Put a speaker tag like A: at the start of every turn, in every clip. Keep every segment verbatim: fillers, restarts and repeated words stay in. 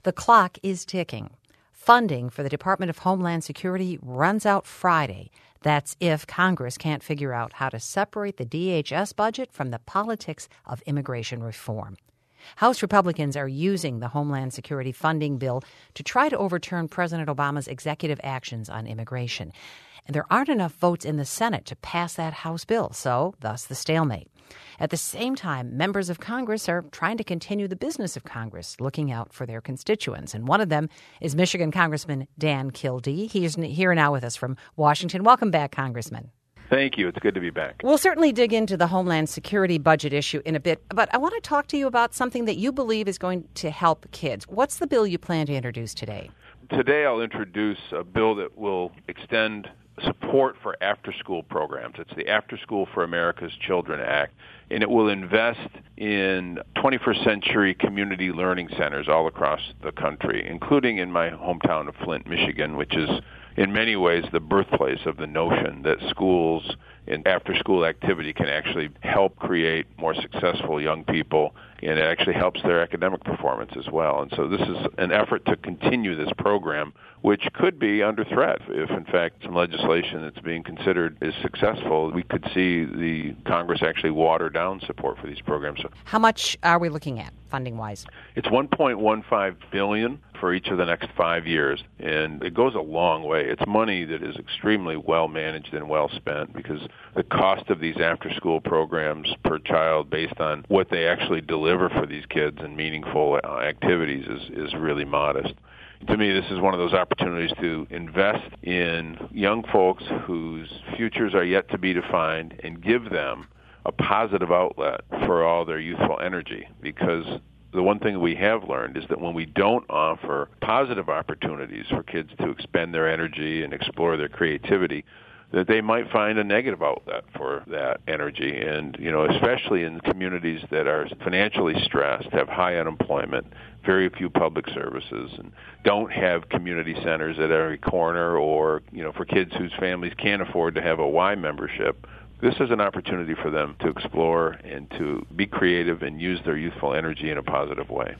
A: The clock is ticking. Funding for the Department of Homeland Security runs out Friday. That's if Congress can't figure out how to separate the D H S budget from the politics of immigration reform. House Republicans are using the Homeland Security funding bill to try to overturn President Obama's executive actions on immigration. And there aren't enough votes in the Senate to pass that House bill, so thus the stalemate. At the same time, members of Congress are trying to continue the business of Congress, looking out for their constituents. And one of them is Michigan Congressman Dan Kildee. He's here now with us from Washington. Welcome back, Congressman.
B: Thank you. It's good to be back.
A: We'll certainly dig into the Homeland Security budget issue in a bit, but I want to talk to you about something that you believe is going to help kids. What's the bill you plan to introduce today?
B: Today I'll introduce a bill that will extend support for after-school programs. It's the After School for America's Children Act, and it will invest in twenty-first century community learning centers all across the country, including in my hometown of Flint, Michigan, which is in many ways the birthplace of the notion that schools and after-school activity can actually help create more successful young people, and it actually helps their academic performance as well. And so this is an effort to continue this program, which could be under threat if, in fact, some legislation that's being considered is successful. We could see the Congress actually water down support for these programs.
A: How much are we looking at, funding-wise?
B: It's one point one five billion dollars for each of the next five years, and it goes a long way. It's money that is extremely well managed and well spent because the cost of these after-school programs per child based on what they actually deliver for these kids and meaningful uh, activities is, is really modest. To me, this is one of those opportunities to invest in young folks whose futures are yet to be defined and give them a positive outlet for all their youthful energy, because the one thing we have learned is that when we don't offer positive opportunities for kids to expend their energy and explore their creativity, that they might find a negative outlet for that energy. And, you know, especially in communities that are financially stressed, have high unemployment, very few public services, and don't have community centers at every corner, or, you know, for kids whose families can't afford to have a Y membership, this is an opportunity for them to explore and to be creative and use their youthful energy in a positive way.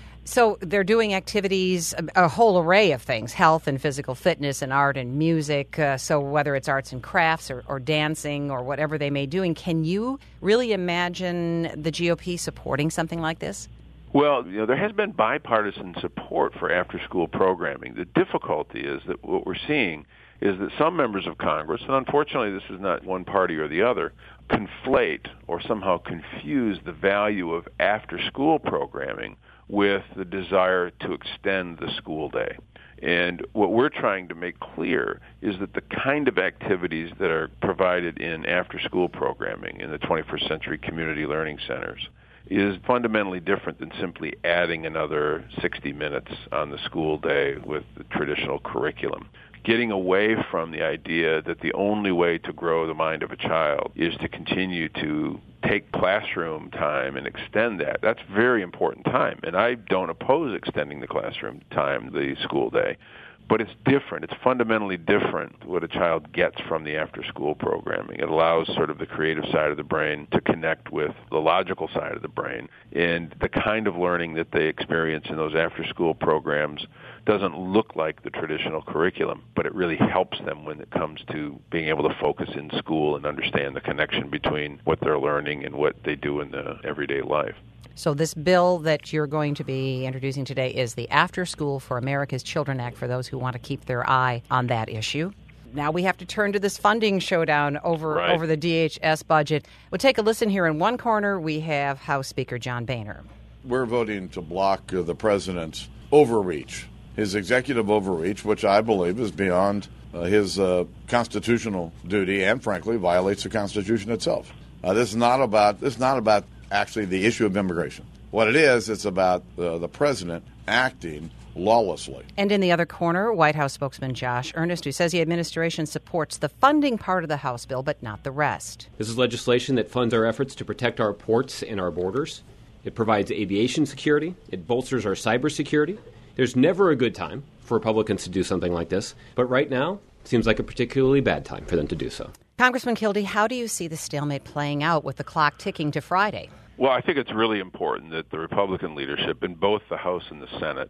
A: So they're doing activities, a, a whole array of things, health and physical fitness and art and music. Uh, so whether it's arts and crafts or, or dancing or whatever they may be doing, can you really imagine the G O P supporting something like this?
B: Well, you know, there has been bipartisan support for after-school programming. The difficulty is that what we're seeing is that some members of Congress, and unfortunately this is not one party or the other, conflate or somehow confuse the value of after-school programming with the desire to extend the school day. And what we're trying to make clear is that the kind of activities that are provided in after-school programming in the twenty-first century community learning centers is fundamentally different than simply adding another sixty minutes on the school day with the traditional curriculum. Getting away from the idea that the only way to grow the mind of a child is to continue to take classroom time and extend that. That's very important time, and I don't oppose extending the classroom time, the school day. But it's different. It's fundamentally different what a child gets from the after-school programming. It allows sort of the creative side of the brain to connect with the logical side of the brain. And the kind of learning that they experience in those after-school programs doesn't look like the traditional curriculum, but it really helps them when it comes to being able to focus in school and understand the connection between what they're learning and what they do in the everyday life.
A: So this bill that you're going to be introducing today is the After School for America's Children Act, for those who want to keep their eye on that issue. Now we have to turn to this funding showdown over,
B: right.
A: over the D H S budget. We'll take a listen here. In one corner, we have House Speaker John Boehner.
C: We're voting to block uh, the president's overreach, his executive overreach, which I believe is beyond uh, his uh, constitutional duty and, frankly, violates the Constitution itself. Uh, this is not about this is not about actually the issue of immigration. What it is, it's about uh, the president acting lawlessly.
A: And in the other corner, White House spokesman Josh Earnest, who says the administration supports the funding part of the House bill, but not the rest.
D: This is legislation that funds our efforts to protect our ports and our borders. It provides aviation security. It bolsters our cybersecurity. There's never a good time for Republicans to do something like this, but right now seems like a particularly bad time for them to do so.
A: Congressman Kildee, how do you see the stalemate playing out with the clock ticking to Friday?
B: Well, I think it's really important that the Republican leadership in both the House and the Senate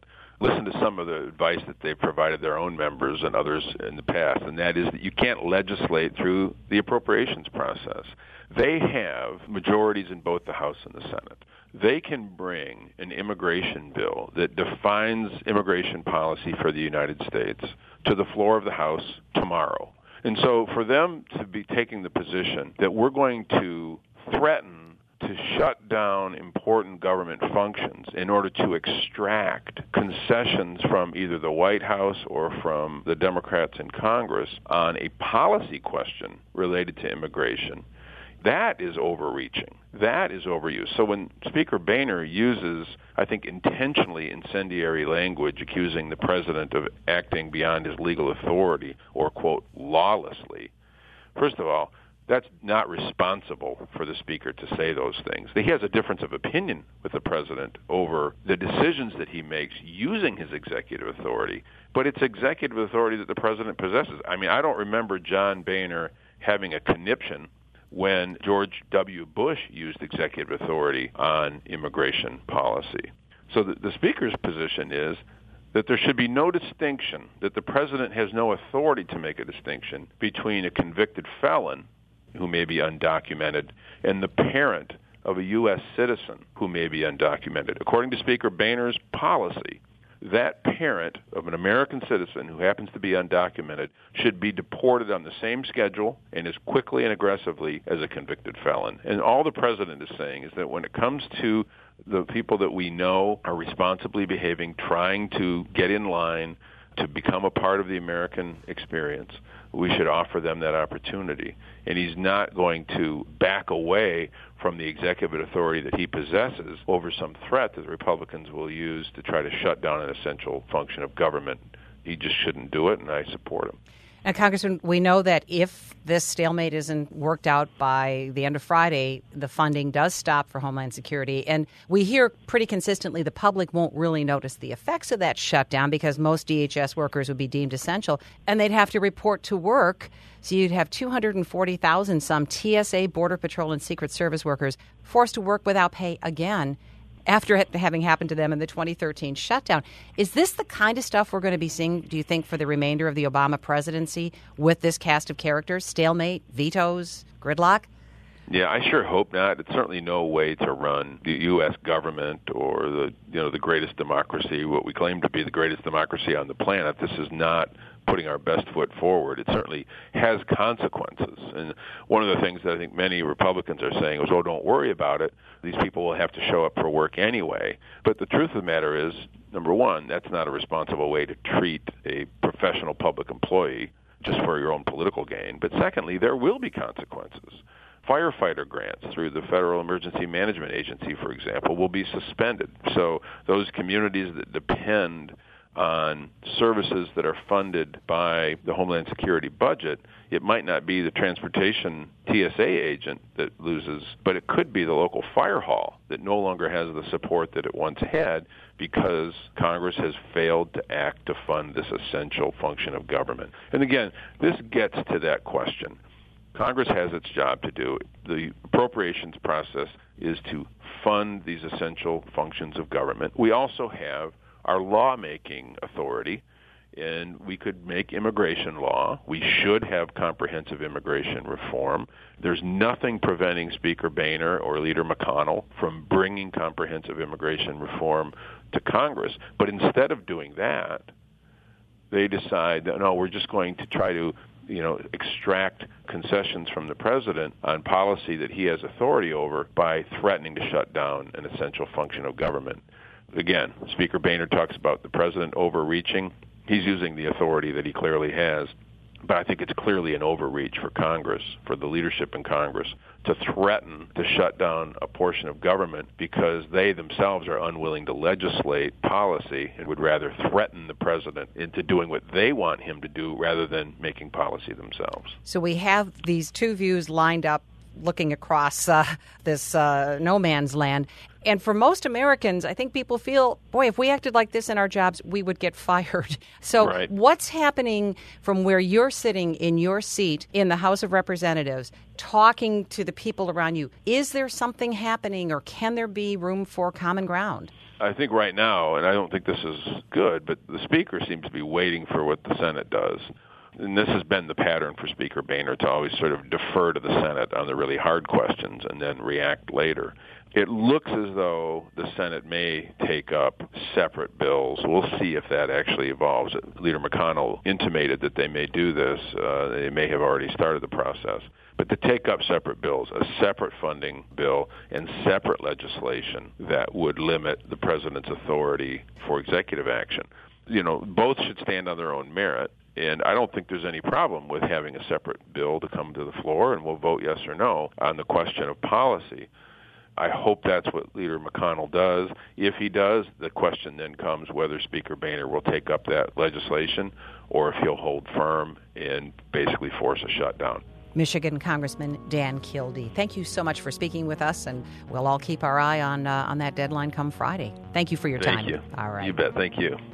B: listen to some of the advice that they've provided their own members and others in the past, and that is that you can't legislate through the appropriations process. They have majorities in both the House and the Senate. They can bring an immigration bill that defines immigration policy for the United States to the floor of the House tomorrow. And so for them to be taking the position that we're going to threaten to shut down important government functions in order to extract concessions from either the White House or from the Democrats in Congress on a policy question related to immigration, that is overreaching. That is overuse. So when Speaker Boehner uses, I think, intentionally incendiary language accusing the president of acting beyond his legal authority or, quote, lawlessly, first of all, that's not responsible for the Speaker to say those things. He has a difference of opinion with the President over the decisions that he makes using his executive authority, but it's executive authority that the President possesses. I mean, I don't remember John Boehner having a conniption when George W. Bush used executive authority on immigration policy. So the, the Speaker's position is that there should be no distinction, that the President has no authority to make a distinction between a convicted felon who may be undocumented and the parent of a U S citizen who may be undocumented. According to Speaker Boehner's policy, that parent of an American citizen who happens to be undocumented should be deported on the same schedule and as quickly and aggressively as a convicted felon. And all the President is saying is that when it comes to the people that we know are responsibly behaving, trying to get in line to become a part of the American experience, we should offer them that opportunity. And he's not going to back away from the executive authority that he possesses over some threat that the Republicans will use to try to shut down an essential function of government. He just shouldn't do it, and I support him.
A: And Congressman, we know that if this stalemate isn't worked out by the end of Friday, the funding does stop for Homeland Security. And we hear pretty consistently the public won't really notice the effects of that shutdown because most D H S workers would be deemed essential, and they'd have to report to work. So you'd have two hundred forty thousand some T S A, Border Patrol, and Secret Service workers forced to work without pay again after it having happened to them in the twenty thirteen shutdown. Is this the kind of stuff we're going to be seeing, do you think, for the remainder of the Obama presidency with this cast of characters? Stalemate, vetoes, gridlock?
B: Yeah, I sure hope not. It's certainly no way to run the U S government or the you know the greatest democracy, what we claim to be the greatest democracy on the planet. This is not putting our best foot forward. It certainly has consequences. And one of the things that I think many Republicans are saying is, oh, don't worry about it. These people will have to show up for work anyway. But the truth of the matter is, number one, that's not a responsible way to treat a professional public employee just for your own political gain. But secondly, there will be consequences. Firefighter grants through the Federal Emergency Management Agency, for example, will be suspended. So those communities that depend on services that are funded by the Homeland Security budget, it might not be the transportation T S A agent that loses, but it could be the local fire hall that no longer has the support that it once had because Congress has failed to act to fund this essential function of government. And again, this gets to that question. Congress has its job to do. The appropriations process is to fund these essential functions of government. We also have our lawmaking authority, and we could make immigration law. We should have comprehensive immigration reform. There's nothing preventing Speaker Boehner or Leader McConnell from bringing comprehensive immigration reform to Congress. But instead of doing that, they decide that, no, we're just going to try to you know, extract concessions from the president on policy that he has authority over by threatening to shut down an essential function of government. Again, Speaker Boehner talks about the president overreaching. He's using the authority that he clearly has, but I think it's clearly an overreach for Congress, for the leadership in Congress, to threaten to shut down a portion of government because they themselves are unwilling to legislate policy and would rather threaten the president into doing what they want him to do rather than making policy themselves.
A: So we have these two views lined up looking across uh, this uh, no man's land. And for most Americans, I think people feel, boy, if we acted like this in our jobs, we would get fired. So
B: right.
A: What's happening from where you're sitting in your seat in the House of Representatives, talking to the people around you? Is there something happening, or can there be room for common ground?
B: I think right now, and I don't think this is good, but the Speaker seems to be waiting for what the Senate does. And this has been the pattern for Speaker Boehner, to always sort of defer to the Senate on the really hard questions and then react later. It looks as though the Senate may take up separate bills. We'll see if that actually evolves. Leader McConnell intimated that they may do this. Uh, they may have already started the process. But to take up separate bills, a separate funding bill and separate legislation that would limit the president's authority for executive action. You know, both should stand on their own merit. And I don't think there's any problem with having a separate bill to come to the floor, and we'll vote yes or no on the question of policy. I hope that's what Leader McConnell does. If he does, the question then comes whether Speaker Boehner will take up that legislation or if he'll hold firm and basically force a shutdown.
A: Michigan Congressman Dan Kildee, thank you so much for speaking with us, and we'll all keep our eye on uh, on that deadline come Friday. Thank you for your time.
B: Thank you.
A: All right.
B: You bet. Thank you.